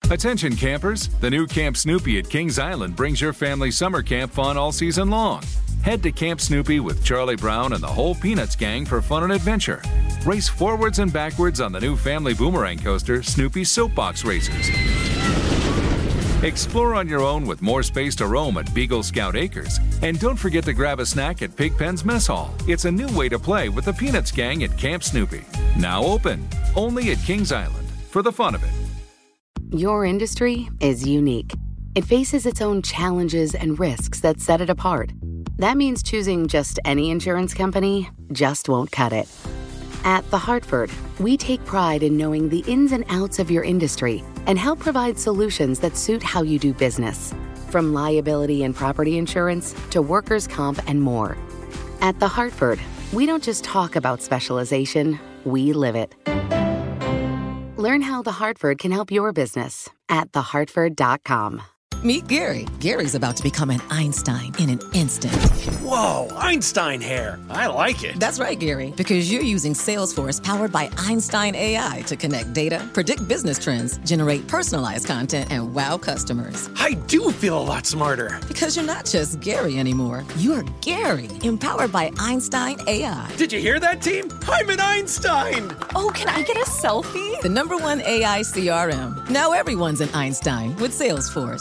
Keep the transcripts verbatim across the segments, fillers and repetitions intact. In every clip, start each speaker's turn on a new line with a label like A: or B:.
A: Attention campers, the new Camp Snoopy at Kings Island brings your family summer camp fun all season long. Head to Camp Snoopy with Charlie Brown and the whole Peanuts gang for fun and adventure. Race forwards and backwards on the new family boomerang coaster, Snoopy's Soapbox Racers. Explore on your own with more space to roam at Beagle Scout Acres. And don't forget to grab a snack at Pigpen's Mess Hall. It's a new way to play with the Peanuts gang at Camp Snoopy. Now open, only at Kings Island, for the fun of it.
B: Your industry is unique. It faces its own challenges and risks that set it apart. That means choosing just any insurance company just won't cut it. At The Hartford, we take pride in knowing the ins and outs of your industry and help provide solutions that suit how you do business. From liability and property insurance to workers' comp and more. At The Hartford, we don't just talk about specialization, we live it. Learn how The Hartford can help your business at the hartford dot com.
C: Meet Gary. Gary's about to become an Einstein in an instant.
D: Whoa, Einstein hair. I like it.
C: That's right, Gary, because you're using Salesforce powered by Einstein A I to connect data, predict business trends, generate personalized content, and wow customers.
D: I do feel a lot smarter.
C: Because you're not just Gary anymore. You're Gary, empowered by Einstein A I.
D: Did you hear that, team? I'm an Einstein.
E: Oh, can I get a selfie?
C: The number one A I C R M. Now everyone's an Einstein with Salesforce.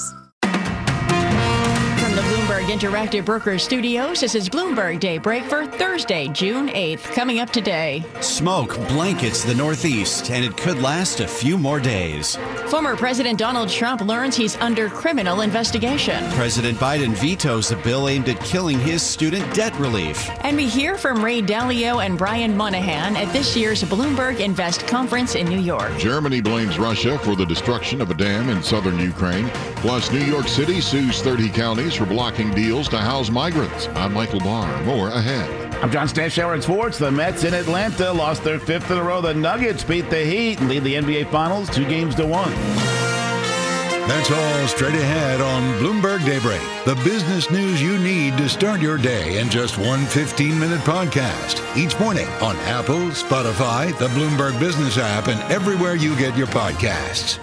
F: From the Bloomberg Interactive Brokers Studios, this is Bloomberg Daybreak for Thursday, June eighth. Coming up today.
G: Smoke blankets the Northeast, and it could last a few more days.
F: Former President Donald Trump learns he's under criminal investigation.
G: President Biden vetoes a bill aimed at killing his student debt relief.
F: And we hear from Ray Dalio and Brian Moynihan at this year's Bloomberg Invest Conference in New York.
H: Germany blames Russia for the destruction of a dam in southern Ukraine. Plus, New York City sues thirty counties for blocking deals to house migrants. I'm Michael Barr. More ahead.
I: I'm John Stanshauer in sports. The Mets in Atlanta lost their fifth in a row. The Nuggets beat the Heat and lead the N B A Finals two games to one.
J: That's all straight ahead on Bloomberg Daybreak. The business news you need to start your day in just one fifteen-minute podcast. Each morning on Apple, Spotify, the Bloomberg Business app, and everywhere you get your podcasts.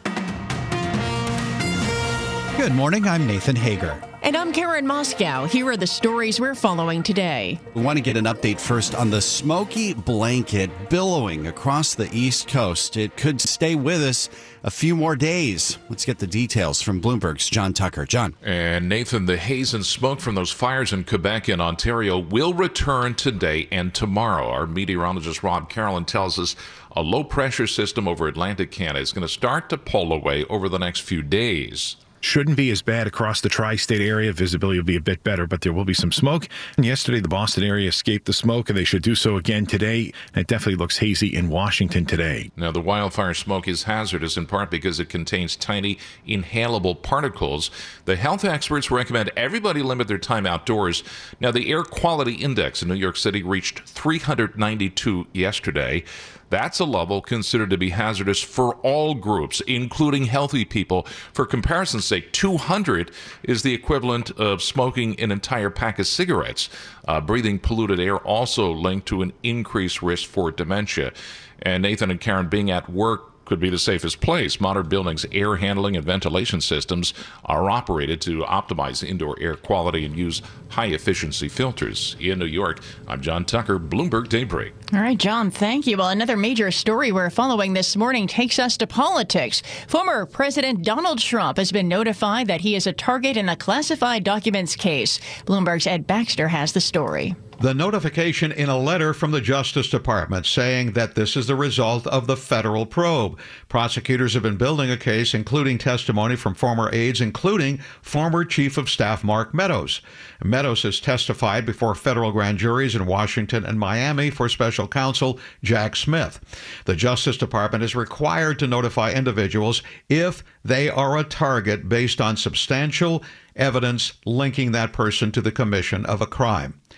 K: Good morning. I'm Nathan Hager.
F: And I'm Karen Moscow. Here are the stories we're following today.
G: We want to get an update first on the smoky blanket billowing across the East Coast. It could stay with us a few more days. Let's get the details from Bloomberg's John Tucker. John.
L: And Nathan, the haze and smoke from those fires in Quebec and Ontario will return today and tomorrow. Our meteorologist Rob Carolyn tells us a low-pressure system over Atlantic Canada is going to start to pull away over the next few days.
M: Shouldn't be as bad across the tri-state area. Visibility will be a bit better, but there will be some smoke. And yesterday, the Boston area escaped the smoke, and they should do so again today. And it definitely looks hazy in Washington today.
L: Now, the wildfire smoke is hazardous in part because it contains tiny inhalable particles. The health experts recommend everybody limit their time outdoors. Now, the air quality index in New York City reached three hundred ninety-two yesterday. That's a level considered to be hazardous for all groups, including healthy people. For comparison's sake, two hundred is the equivalent of smoking an entire pack of cigarettes. Uh, breathing polluted air also linked to an increased risk for dementia. And Nathan and Karen, being at work could be the safest place. Modern buildings' air handling and ventilation systems are operated to optimize indoor air quality and use high-efficiency filters. In New York, I'm John Tucker, Bloomberg Daybreak.
F: All right, John, thank you. Well, another major story we're following this morning takes us to politics. Former President Donald Trump has been notified that he is a target in a classified documents case. Bloomberg's Ed Baxter has the story.
N: The notification in a letter from the Justice Department saying that this is the result of the federal probe. Prosecutors have been building a case, including testimony from former aides, including former Chief of Staff Mark Meadows. Meadows has testified before federal grand juries in Washington and Miami for special counsel Jack Smith. The Justice Department is required to notify individuals if they are a target based on substantial evidence linking that person to the commission of a crime.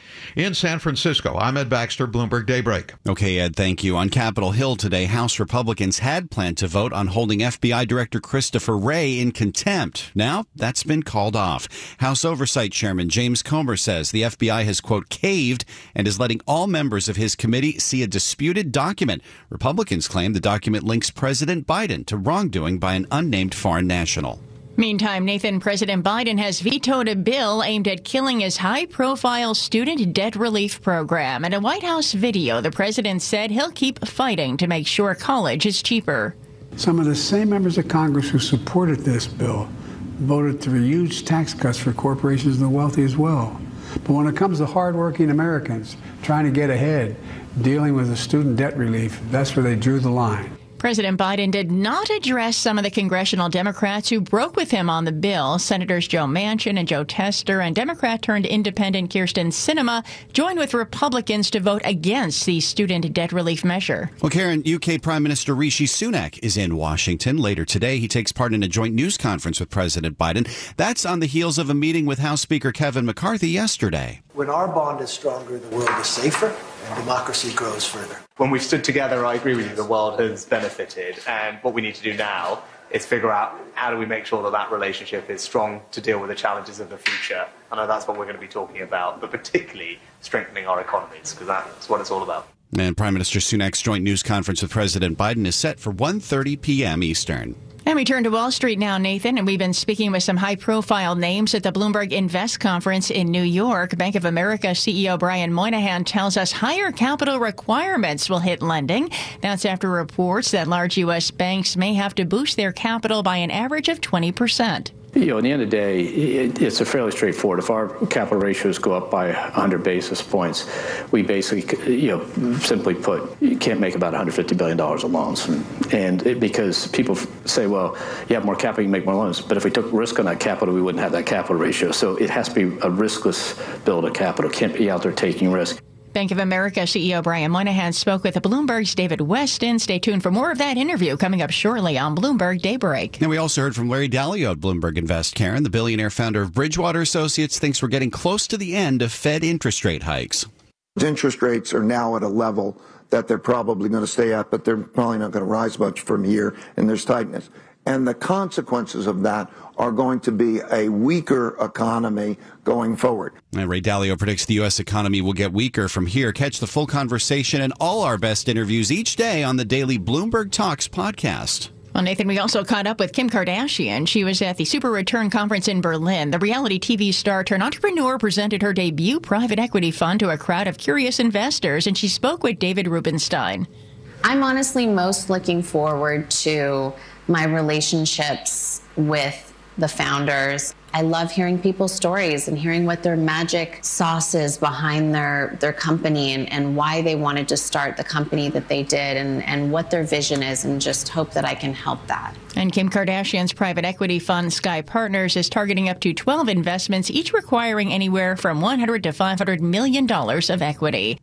N: In San Francisco, I'm Ed Baxter, Bloomberg Daybreak.
G: Okay, Ed, thank you. On Capitol Hill today, House Republicans had planned to vote on holding F B I Director Christopher Wray in contempt. Now, that's been called off. House Oversight Chairman James Comer says the F B I has, quote, caved and is letting all members of his committee see a disputed document. Republicans claim the document links President Biden to wrongdoing by an unnamed foreign national.
F: Meantime, Nathan, President Biden has vetoed a bill aimed at killing his high-profile student debt relief program. In a White House video, the president said he'll keep fighting to make sure college is cheaper.
O: Some of the same members of Congress who supported this bill voted for huge tax cuts for corporations and the wealthy as well. But when it comes to hardworking Americans trying to get ahead, dealing with the student debt relief, that's where they drew the line.
F: President Biden did not address some of the congressional Democrats who broke with him on the bill. Senators Joe Manchin and Joe Tester and Democrat-turned-independent Kyrsten Sinema joined with Republicans to vote against the student debt relief measure.
G: Well, Karen, U K Prime Minister Rishi Sunak is in Washington. Later today, he takes part in a joint news conference with President Biden. That's on the heels of a meeting with House Speaker Kevin McCarthy yesterday.
P: When our bond is stronger, the world is safer and democracy grows further.
Q: When we've stood together, I agree with you, the world has benefited. And what we need to do now is figure out how do we make sure that that relationship is strong to deal with the challenges of the future. I know that's what we're going to be talking about, but particularly strengthening our economies, because that's what it's all about.
G: And Prime Minister Sunak's joint news conference with President Biden is set for one thirty p.m. Eastern.
F: And we turn to Wall Street now, Nathan, and we've been speaking with some high-profile names at the Bloomberg Invest Conference in New York. Bank of America C E O Brian Moynihan tells us higher capital requirements will hit lending. That's after reports that large U S banks may have to boost their capital by an average of twenty percent.
R: You know, at the end of the day, it, it's a fairly straightforward. If our capital ratios go up by one hundred basis points, we basically, you know, simply put, you can't make about one hundred fifty billion dollars of loans. And it, because people say, well, you have more capital, you can make more loans. But if we took risk on that capital, we wouldn't have that capital ratio. So it has to be a riskless build of capital. It can't be out there taking risk.
F: Bank of America C E O Brian Moynihan spoke with Bloomberg's David Weston. Stay tuned for more of that interview coming up shortly on Bloomberg Daybreak.
G: And we also heard from Larry Dalio at Bloomberg Invest. Karen, the billionaire founder of Bridgewater Associates, thinks we're getting close to the end of Fed interest rate hikes.
S: Interest rates are now at a level that they're probably going to stay at, but they're probably not going to rise much from here, and there's tightness. And the consequences of that are going to be a weaker economy going forward.
G: And Ray Dalio predicts the U S economy will get weaker from here. Catch the full conversation and all our best interviews each day on the daily Bloomberg Talks podcast.
F: Well, Nathan, we also caught up with Kim Kardashian. She was at the Super Return Conference in Berlin. The reality T V star turned entrepreneur presented her debut private equity fund to a crowd of curious investors, and she spoke with David Rubenstein.
T: I'm honestly most looking forward to my relationships with the founders. I love hearing people's stories and hearing what their magic sauce is behind their, their company and, and why they wanted to start the company that they did and, and what their vision is, and just hope that I can help that.
F: And Kim Kardashian's private equity fund, Sky Partners, is targeting up to twelve investments, each requiring anywhere from one hundred to five hundred million dollars of equity.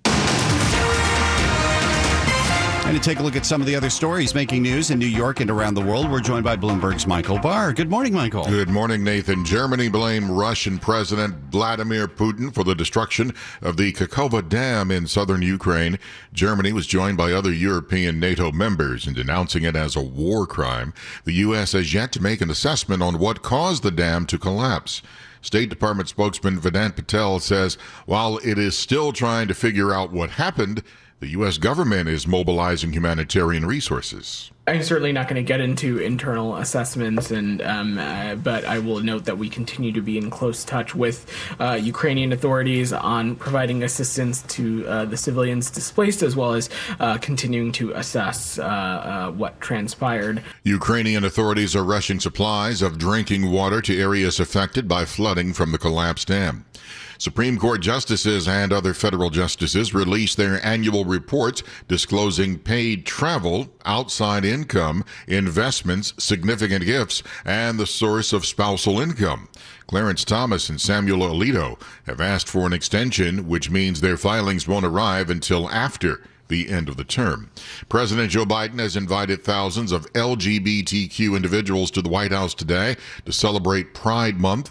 G: And to take a look at some of the other stories making news in New York and around the world, we're joined by Bloomberg's Michael Barr. Good morning, Michael.
H: Good morning, Nathan. Germany blamed Russian President Vladimir Putin for the destruction of the Kakhovka Dam in southern Ukraine. Germany was joined by other European NATO members in denouncing it as a war crime. The U S has yet to make an assessment on what caused the dam to collapse. State Department spokesman Vedant Patel says while it is still trying to figure out what happened, the U S government is mobilizing humanitarian resources.
U: I'm certainly not going to get into internal assessments, and um, uh, but I will note that we continue to be in close touch with uh, Ukrainian authorities on providing assistance to uh, the civilians displaced, as well as uh, continuing to assess uh, uh, what transpired.
H: Ukrainian authorities are rushing supplies of drinking water to areas affected by flooding from the collapsed dam. Supreme Court justices and other federal justices released their annual reports disclosing paid travel, outside income, investments, significant gifts, and the source of spousal income. Clarence Thomas and Samuel Alito have asked for an extension, which means their filings won't arrive until after the end of the term. President Joe Biden has invited thousands of L G B T Q individuals to the White House today to celebrate Pride Month.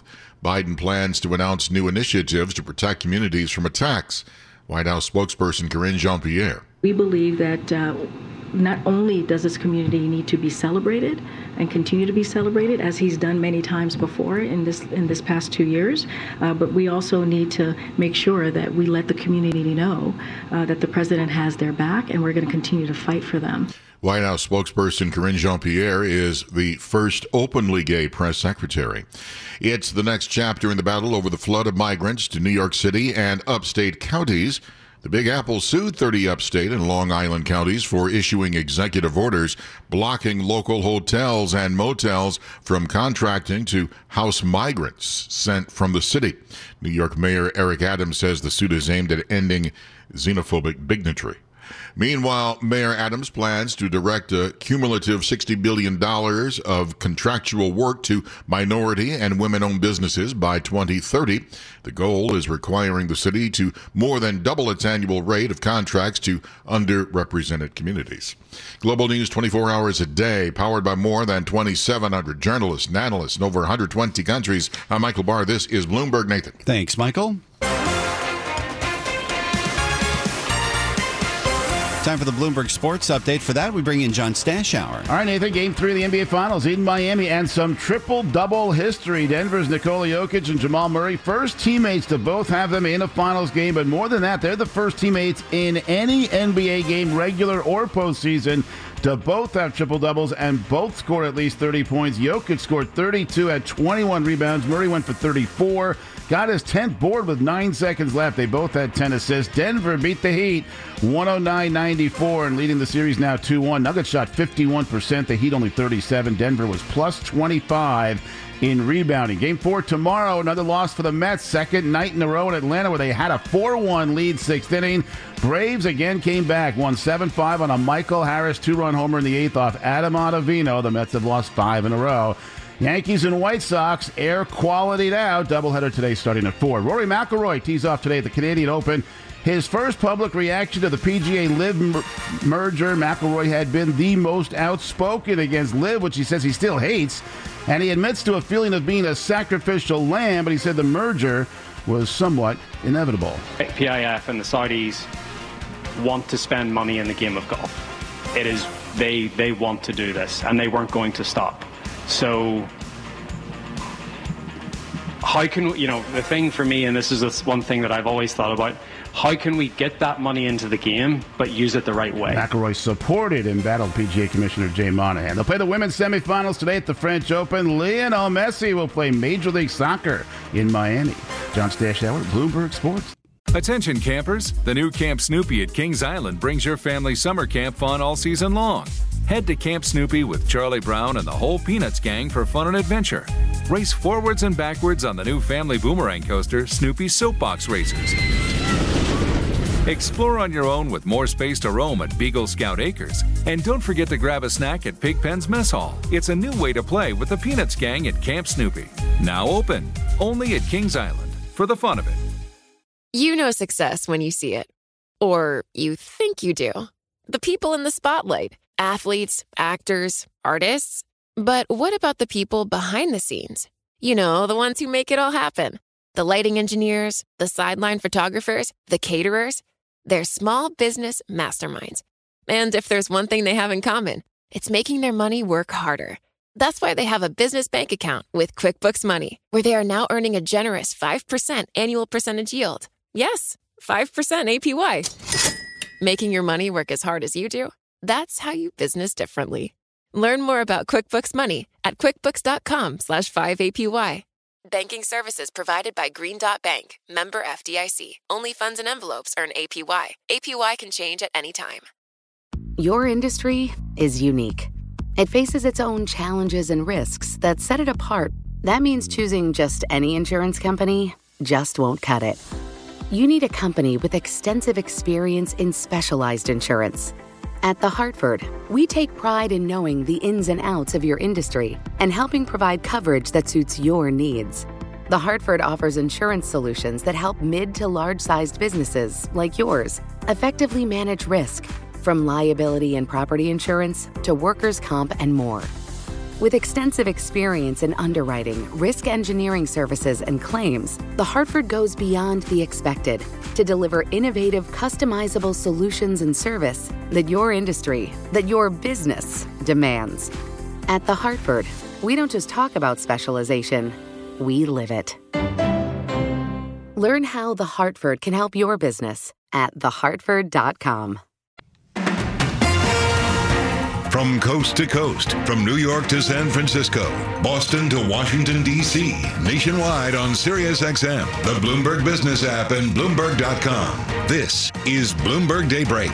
H: Biden plans to announce new initiatives to protect communities from attacks. White House spokesperson Karine Jean-Pierre.
A: We believe that uh, not only does this community need to be celebrated and continue to be celebrated, as he's done many times before in this in this past two years, uh, but we also need to make sure that we let the community know uh, that the president has their back, and we're going to continue to fight for them.
H: White House spokesperson Karine Jean-Pierre is the first openly gay press secretary. It's the next chapter in the battle over the flood of migrants to New York City and upstate counties. The Big Apple sued thirty upstate and Long Island counties for issuing executive orders blocking local hotels and motels from contracting to house migrants sent from the city. New York Mayor Eric Adams says the suit is aimed at ending xenophobic bigotry. Meanwhile, Mayor Adams plans to direct a cumulative sixty billion dollars of contractual work to minority and women-owned businesses by twenty thirty. The goal is requiring the city to more than double its annual rate of contracts to underrepresented communities. Global News twenty-four hours a day, powered by more than twenty-seven hundred journalists and analysts in over one hundred twenty countries. I'm Michael Barr. This is Bloomberg. Nathan.
G: Thanks, Michael. Time for the Bloomberg Sports Update. For that, we bring in John Stashower.
I: All right, Nathan, game three of the N B A Finals in Miami, and some triple-double history. Denver's Nikola Jokic and Jamal Murray, first teammates to both have them in a finals game, but more than that, they're the first teammates in any N B A game, regular or postseason, to both have triple-doubles and both score at least thirty points. Jokic scored thirty-two, had twenty-one rebounds. Murray went for thirty-four. Got his tenth board with nine seconds left. They both had ten assists. Denver beat the Heat one oh nine ninety-four and leading the series now two one. Nuggets shot fifty-one percent. The Heat only thirty-seven. Denver was plus twenty-five in rebounding. Game four tomorrow. Another loss for the Mets. Second night in a row in Atlanta where they had a four one lead sixth inning. Braves again came back. Won seven five on a Michael Harris two-run homer in the eighth off Adam Ottavino. The Mets have lost five in a row. Yankees and White Sox air qualitied out. Doubleheader today starting at four. Rory McIlroy tees off today at the Canadian Open. His first public reaction to the P G A Liv mer- merger. McIlroy had been the most outspoken against Liv, which he says he still hates. And he admits to a feeling of being a sacrificial lamb, but he said the merger was somewhat inevitable.
V: P I F and the Saudis want to spend money in the game of golf. It is, they, they want to do this, and they weren't going to stop. So how can we, you know, the thing for me, and this is one thing that I've always thought about, how can we get that money into the game but use it the right way?
I: McIlroy supported embattled P G A Commissioner Jay Monahan. They'll play the women's semifinals today at the French Open. Lionel Messi will play Major League Soccer in Miami. John Stashower, Bloomberg Sports.
W: Attention campers, the new Camp Snoopy at Kings Island brings your family summer camp fun all season long. Head to Camp Snoopy with Charlie Brown and the whole Peanuts gang for fun and adventure. Race forwards and backwards on the new family boomerang coaster, Snoopy Soapbox Racers. Explore on your own with more space to roam at Beagle Scout Acres. And don't forget to grab a snack at Pigpen's Mess Hall. It's a new way to play with the Peanuts gang at Camp Snoopy. Now open, only at Kings Island, for the fun of it.
X: You know success when you see it. Or you think you do. The people in the spotlight. Athletes, actors, artists. But what about the people behind the scenes? You know, the ones who make it all happen. The lighting engineers, the sideline photographers, the caterers. They're small business masterminds. And if there's one thing they have in common, it's making their money work harder. That's why they have a business bank account with QuickBooks Money, where they are now earning a generous five percent annual percentage yield. Yes, five percent A P Y. Making your money work as hard as you do? That's how you business differently. Learn more about QuickBooks Money at quickbooks.com slash 5APY. Banking services provided by Green Dot Bank, member F D I C. Only funds and envelopes earn A P Y. A P Y can change at any time.
B: Your industry is unique. It faces its own challenges and risks that set it apart. That means choosing just any insurance company just won't cut it. You need a company with extensive experience in specialized insurance. At The Hartford, we take pride in knowing the ins and outs of your industry and helping provide coverage that suits your needs. The Hartford offers insurance solutions that help mid to large-sized businesses like yours effectively manage risk, from liability and property insurance to workers' comp and more. With extensive experience in underwriting, risk engineering services, and claims, The Hartford goes beyond the expected to deliver innovative, customizable solutions and service that your industry, that your business demands. At The Hartford, we don't just talk about specialization, we live it. Learn how The Hartford can help your business at the hartford dot com.
C: From coast to coast, from New York to San Francisco, Boston to Washington, D C, nationwide on Sirius X M, the Bloomberg Business app, and Bloomberg dot com. This is Bloomberg Daybreak.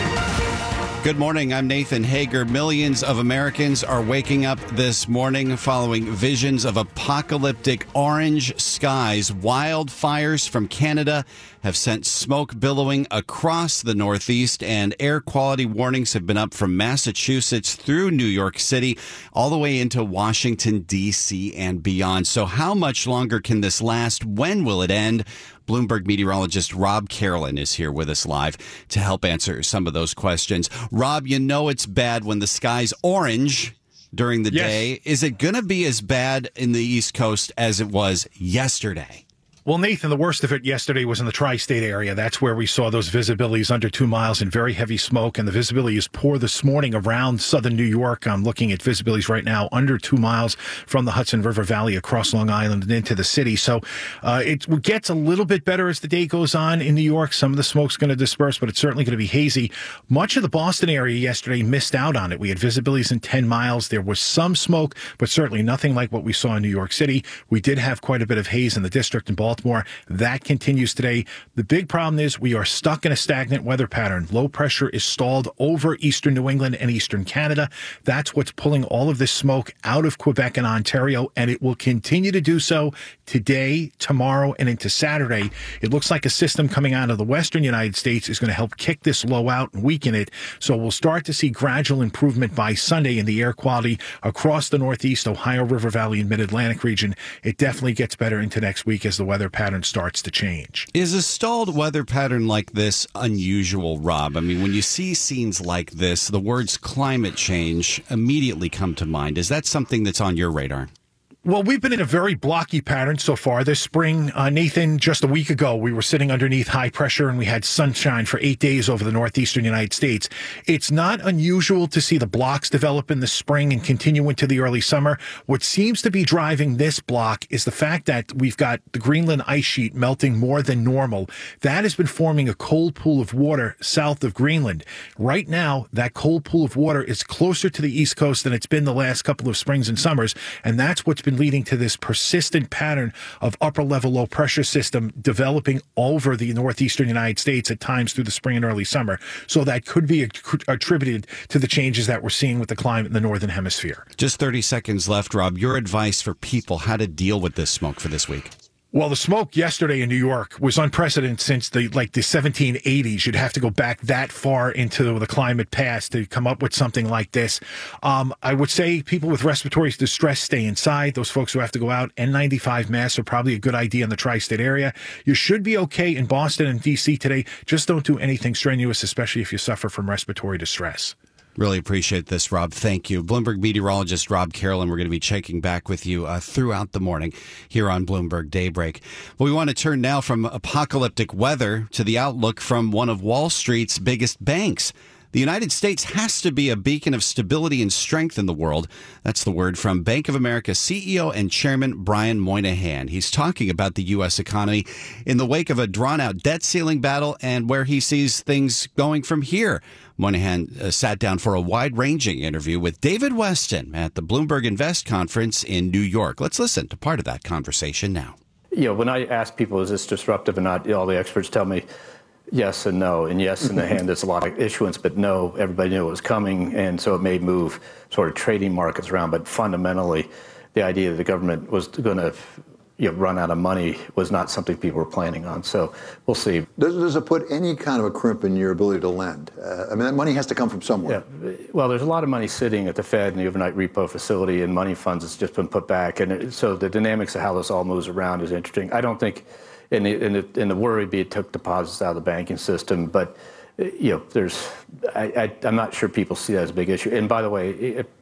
G: Good morning. I'm Nathan Hager. Millions of Americans are waking up this morning following visions of apocalyptic orange skies. Wildfires from Canada have sent smoke billowing across the Northeast, and air quality warnings have been up from Massachusetts through New York City, all the way into Washington, D C and beyond. So how much longer can this last? When will it end? Bloomberg meteorologist Rob Carolyn is here with us live to help answer some of those questions. Rob, you know it's bad when the sky's orange during the
M: yes.
G: day. Is it going to be as bad in the East Coast as it was yesterday?
M: Well, Nathan, the worst of it yesterday was in the tri-state area. That's where we saw those visibilities under two miles and very heavy smoke. And the visibility is poor this morning around southern New York. I'm looking at visibilities right now under two miles from the Hudson River Valley across Long Island and into the city. So uh, it gets a little bit better as the day goes on in New York. Some of the smoke's going to disperse, but it's certainly going to be hazy. Much of the Boston area yesterday missed out on it. We had visibilities in ten miles. There was some smoke, but certainly nothing like what we saw in New York City. We did have quite a bit of haze in the district in Baltimore. That continues today. The big problem is we are stuck in a stagnant weather pattern. Low pressure is stalled over eastern New England and eastern Canada. That's what's pulling all of this smoke out of Quebec and Ontario, and it will continue to do so today, tomorrow, and into Saturday. It looks like a system coming out of the western United States is going to help kick this low out and weaken it. So we'll start to see gradual improvement by Sunday in the air quality across the Northeast, Ohio River Valley, and Mid-Atlantic region. It definitely gets better into next week as the weather pattern starts to change.
G: Is a stalled weather pattern like this unusual, Rob? I mean, when you see scenes like this, the words climate change immediately come to mind. Is that something that's on your radar?
M: Well, we've been in a very blocky pattern so far this spring. Uh, Nathan, just a week ago, we were sitting underneath high pressure and we had sunshine for eight days over the northeastern United States. It's not unusual to see the blocks develop in the spring and continue into the early summer. What seems to be driving this block is the fact that we've got the Greenland ice sheet melting more than normal. That has been forming a cold pool of water south of Greenland. Right now, that cold pool of water is closer to the East Coast than it's been the last couple of springs and summers, and that's what's been leading to this persistent pattern of upper level low pressure system developing over the northeastern United States at times through the spring and early summer. So that could be attributed to the changes that we're seeing with the climate in the northern hemisphere.
G: Just thirty seconds left, Rob. Your advice for people how to deal with this smoke for this week?
M: Well, the smoke yesterday in New York was unprecedented since the like the seventeen eighties. You'd have to go back that far into the climate past to come up with something like this. Um, I would say people with respiratory distress stay inside. Those folks who have to go out, N ninety-five masks are probably a good idea in the tri-state area. You should be okay in Boston and D C today. Just don't do anything strenuous, especially if you suffer from respiratory distress.
G: Really appreciate this, Rob. Thank you. Bloomberg meteorologist Rob Carolyn. We're going to be checking back with you uh, throughout the morning here on Bloomberg Daybreak. Well, we want to turn now from apocalyptic weather to the outlook from one of Wall Street's biggest banks. The United States has to be a beacon of stability and strength in the world. That's the word from Bank of America C E O and Chairman Brian Moynihan. He's talking about the U S economy in the wake of a drawn-out debt ceiling battle and where he sees things going from here. Moynihan uh, sat down for a wide-ranging interview with David Weston at the Bloomberg Invest Conference in New York. Let's listen to part of that conversation now.
R: You know, when I ask people, is this disruptive or not, all the experts tell me yes and no. And yes, in the hand, there's a lot of issuance, but no, everybody knew it was coming. And so it may move sort of trading markets around. But fundamentally, the idea that the government was going to you know, run out of money was not something people were planning on. So we'll see.
D: Does, does it put any kind of a crimp in your ability to lend? Uh, I mean, that money has to come from somewhere.
R: Yeah. Well, there's a lot of money sitting at the Fed and the overnight repo facility and money funds that's just been put back. And it, so the dynamics of how this all moves around is interesting. I don't think, in the, in the, in the worry be it took deposits out of the banking system, but you know, there's, I, I, I'm not sure people see that as a big issue. And by the way, it,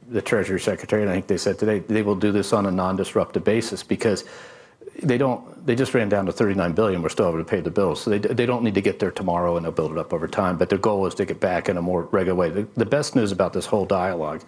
R: the Treasury Secretary, and I think they said today, they will do this on a non-disruptive basis because they don't. They just ran down to thirty-nine billion dollars. We're still able to pay the bills, so they they don't need to get there tomorrow, and they'll build it up over time. But their goal is to get back in a more regular way. The, the best news about this whole dialogue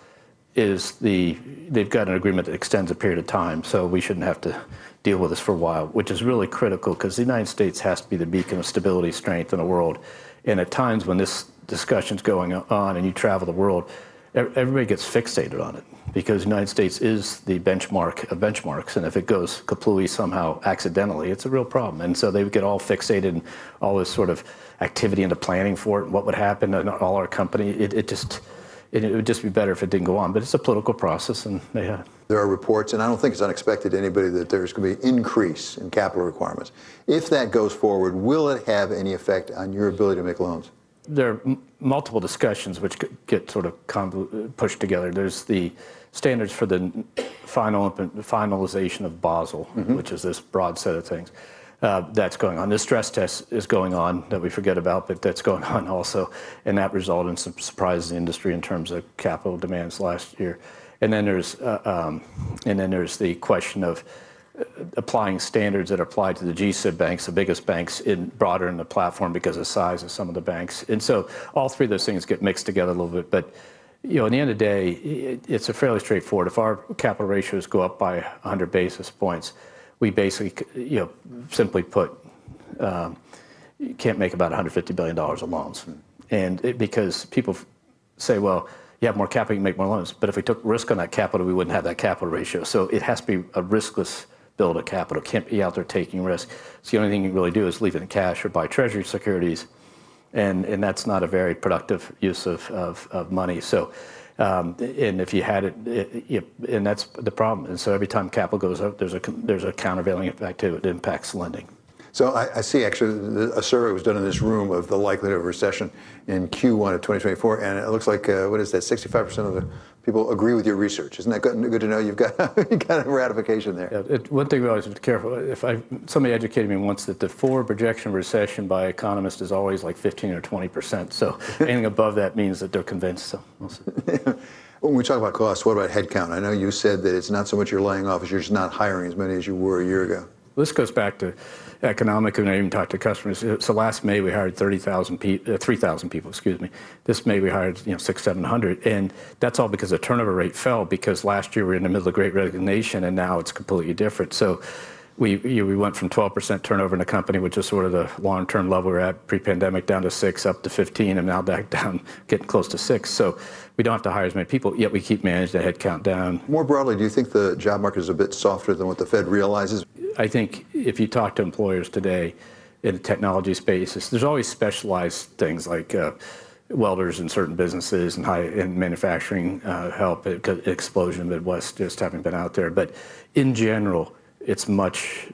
R: is the they've got an agreement that extends a period of time, so we shouldn't have to deal with this for a while, which is really critical because the United States has to be the beacon of stability, strength in the world. And at times when this discussion's going on and you travel the world, everybody gets fixated on it because the United States is the benchmark of benchmarks, and if it goes kaplooey somehow accidentally, it's a real problem. And so they would get all fixated and all this sort of activity into planning for it and what would happen in all our company. It, it just it, it would just be better if it didn't go on. But it's a political process, and they have.
D: There are reports, and I don't think it's unexpected to anybody, that there's going to be an increase in capital requirements. If that goes forward, will it have any effect on your ability to make loans?
R: There are m- multiple discussions which get sort of conv- pushed together. There's the standards for the final finalization of Basel, mm-hmm. which is this broad set of things. Uh, that's going on. The stress test is going on that we forget about, but that's going on also, and that resulted in some surprises in the industry in terms of capital demands last year. And then there's uh, um, and then there's the question of applying standards that apply to the G S I B banks, the biggest banks, in broader in the platform because of the size of some of the banks. And so all three of those things get mixed together a little bit. But you know, in the end of the day, it, it's a fairly straightforward. If our capital ratios go up by one hundred basis points, we basically, you know, simply put, um, you can't make about one hundred fifty billion dollars of loans. And it, because people say, well, you have more capital, you can make more loans. But if we took risk on that capital, we wouldn't have that capital ratio. So it has to be a riskless build of capital. Can't be out there taking risk. So the only thing you can really do is leave it in cash or buy treasury securities. And and that's not a very productive use of, of, of money. So, um, and if you had it, it you, and that's the problem. And so every time capital goes up, there's a there's a countervailing effect to it. It impacts lending.
D: So I, I see actually a survey was done in this room of the likelihood of recession in Q one of twenty twenty-four, and it looks like, uh, what is that, sixty-five percent of the people agree with your research. Isn't that good, good to know? You've got, you've got a ratification there.
R: Yeah, it, one thing we always have to be careful, if I, somebody educated me once that the forward projection of recession by economists is always like fifteen or twenty percent. So anything above that means that they're convinced. So we'll see.
D: When we talk about costs, what about headcount? I know you said that it's not so much you're laying off as you're just not hiring as many as you were a year ago.
R: This goes back to economic, and I even talked to customers. So last May we hired thirty thousand people, uh, three thousand people, excuse me. This May we hired, you know, six, seven hundred, and that's all because the turnover rate fell because last year we were in the middle of the Great Resignation, and now it's completely different. So we you know, we went from twelve percent turnover in the company, which is sort of the long-term level we're at pre-pandemic, down to six, up to fifteen, and now back down, getting close to six. So we don't have to hire as many people, yet we keep managing the headcount down.
D: More broadly, do you think the job market is a bit softer than what the Fed realizes?
R: I think if you talk to employers today in the technology spaces, there's always specialized things like uh, welders in certain businesses and high in manufacturing uh, help, explosion in the Midwest, just having been out there. But in general, it's much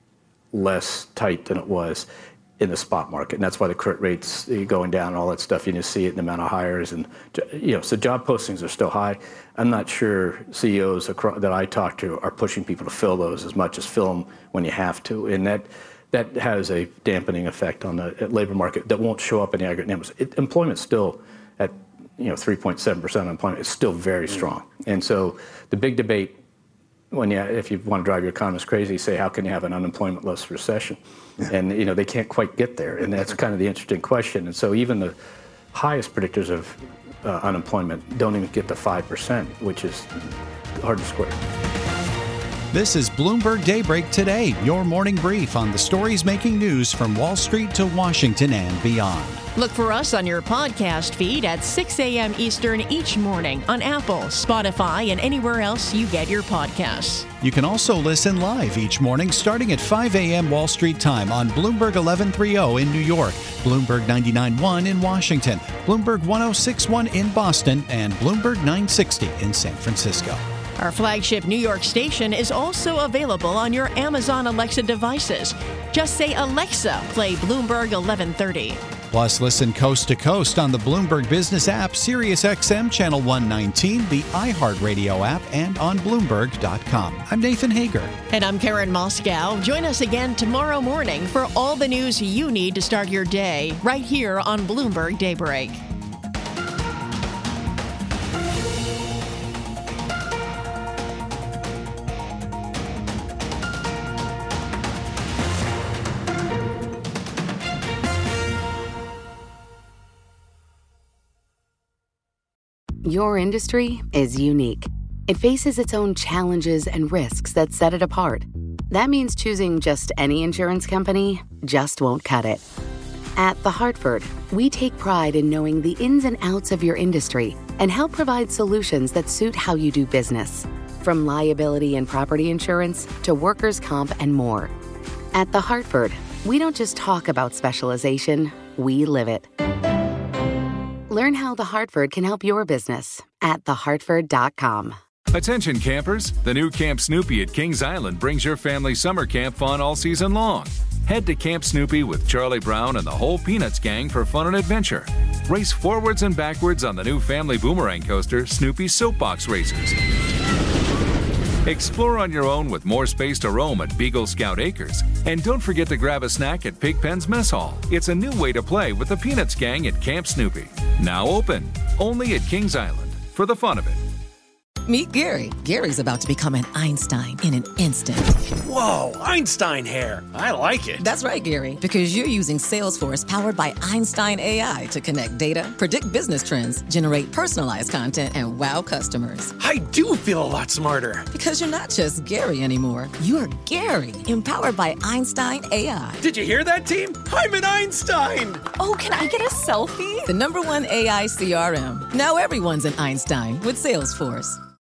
R: less tight than it was in the spot market, and that's why the crit rates going down and all that stuff. You just see it in the amount of hires, and you know, so job postings are still high. I'm not sure C E Os across, that I talk to are pushing people to fill those as much as fill them when you have to, and that that has a dampening effect on the labor market that won't show up in the aggregate numbers. It, employment's still at you know three point seven percent unemployment. It's still very strong, and so the big debate, when you, if you want to drive your economists crazy, say how can you have an unemployment-less recession? Yeah. And you know they can't quite get there, and that's kind of the interesting question. And so even the highest predictors of uh, unemployment don't even get to five percent, which is hard to square.
G: This is Bloomberg Daybreak Today, your morning brief on the stories making news from Wall Street to Washington and beyond.
F: Look for us on your podcast feed at six a.m. Eastern each morning on Apple, Spotify, and anywhere else you get your podcasts.
G: You can also listen live each morning starting at five a.m. Wall Street time on Bloomberg eleven thirty in New York, Bloomberg ninety-nine point one in Washington, Bloomberg one oh six point one in Boston, and Bloomberg nine sixty in San Francisco.
F: Our flagship New York station is also available on your Amazon Alexa devices. Just say, Alexa, play Bloomberg eleven thirty.
G: Plus, listen coast to coast on the Bloomberg Business app, Sirius X M Channel one nineteen, the iHeartRadio app, and on Bloomberg dot com. I'm Nathan Hager.
F: And I'm Karen Moscow. Join us again tomorrow morning for all the news you need to start your day right here on Bloomberg Daybreak.
B: Your industry is unique. It faces its own challenges and risks that set it apart. That means choosing just any insurance company just won't cut it. At The Hartford, we take pride in knowing the ins and outs of your industry and help provide solutions that suit how you do business, from liability and property insurance to workers' comp and more. At The Hartford, we don't just talk about specialization, we live it. Learn how The Hartford can help your business at the hartford dot com.
W: Attention campers, the new Camp Snoopy at Kings Island brings your family summer camp fun all season long. Head to Camp Snoopy with Charlie Brown and the whole Peanuts gang for fun and adventure. Race forwards and backwards on the new family boomerang coaster, Snoopy's Soapbox Racers. Explore on your own with more space to roam at Beagle Scout Acres. And don't forget to grab a snack at Pigpen's Mess Hall. It's a new way to play with the Peanuts gang at Camp Snoopy. Now open, only at Kings Island, for the fun of it.
E: Meet Gary. Gary's about to become an Einstein in an instant.
J: Whoa, Einstein hair. I like it.
E: That's right, Gary, because you're using Salesforce powered by Einstein A I to connect data, predict business trends, generate personalized content, and wow customers.
J: I do feel a lot smarter.
E: Because you're not just Gary anymore. You're Gary, empowered by Einstein A I.
J: Did you hear that, team? I'm an Einstein.
E: Oh, can I get a selfie? The number one A I C R M. Now everyone's an Einstein with Salesforce.